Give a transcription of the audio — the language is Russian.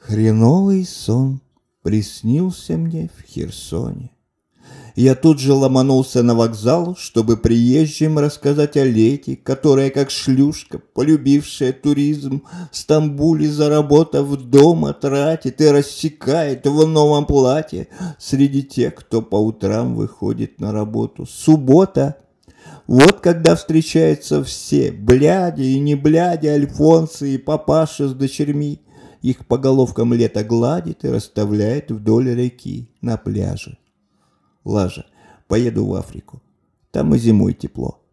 Хреновый сон приснился мне в Херсоне. Я тут же ломанулся на вокзал, чтобы приезжим рассказать о лете, которая, как шлюшка, полюбившая туризм, в Стамбуле, заработав дома, тратит и рассекает в новом платье среди тех, кто по утрам выходит на работу. Суббота. Вот когда встречаются все, бляди и не бляди, альфонсы и папаши с дочерьми. Их по головкам лето гладит и расставляет вдоль реки на пляже. Лажа, поеду в Африку. Там и зимой тепло.